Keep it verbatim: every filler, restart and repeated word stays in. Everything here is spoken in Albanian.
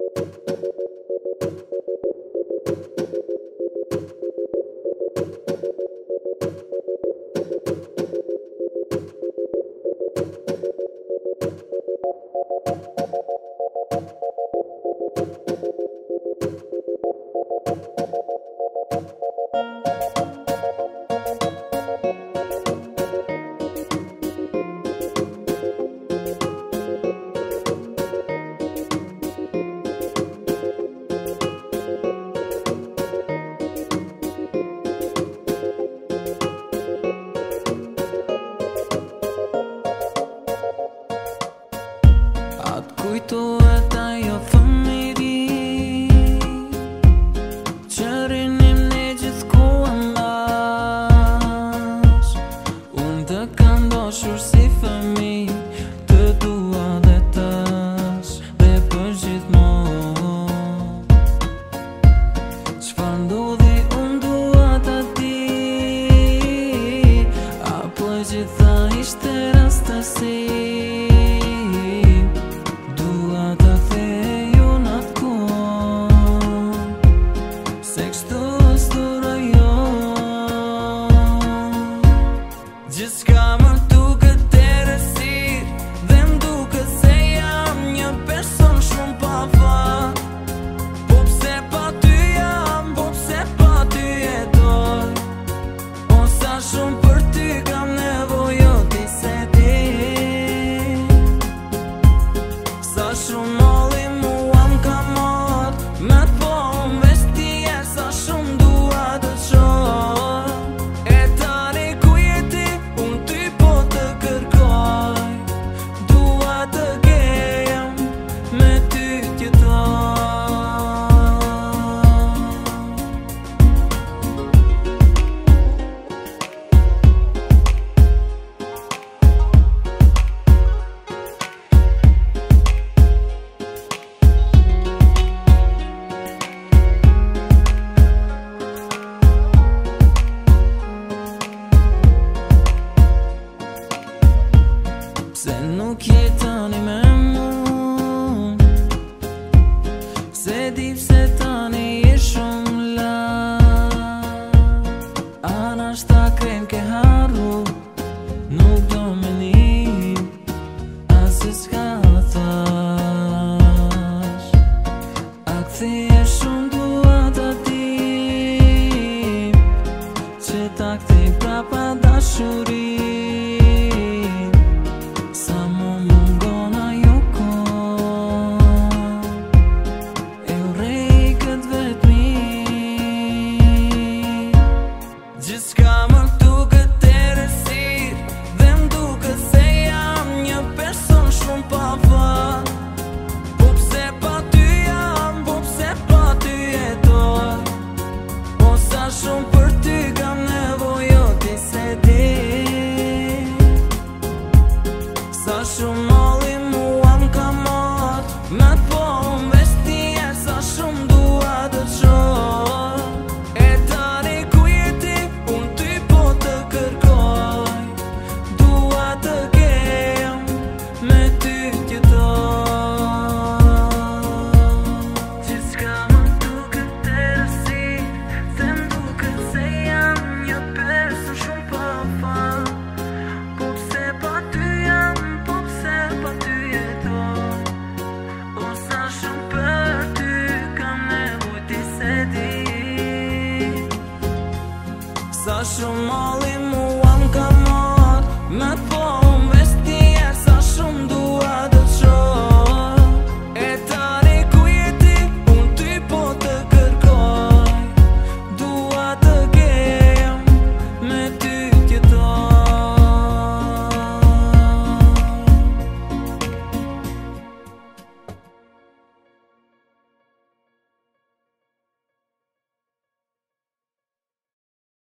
Kujtohet ajo fëmiri që rinim ne gjithkohën bash. Unë të kam dashur si fëmi, të dua dhe tash dhe për gjithmonë. Çfarë ndodhi unë dua ta di, apo e gjitha ishte rastësi. Gjithçka më duket e rësir, dhe m'duket se jam një person shumë pa fat. Po pse pa ty jam, po pse pa ty jetoj, o sa shumë për ty kam nevojë, ti se di. Sa shumë molli mua m'ka marrë, me t'po m'vestie, sa shumë dua të qoj. Se nuk jetoni me mu, se di pse tani je shumë larg. Ana shta krem ke harru, nuk do me nim, asë s'ka thash. A kthije shumë dua ta dim, që ta kthej prapa dashuri. Gjithçka më duket e rësir, dhe m'duket se jam një person shumë pa fat. Po pse pa ty jam, po pse pa ty jetoj, o sa shumë për ty kam nevojë, ti se di. Sa shumë molli mua m'ka marrë, me t'po m'vestie, sa shumë dua të qoj. Sa shumë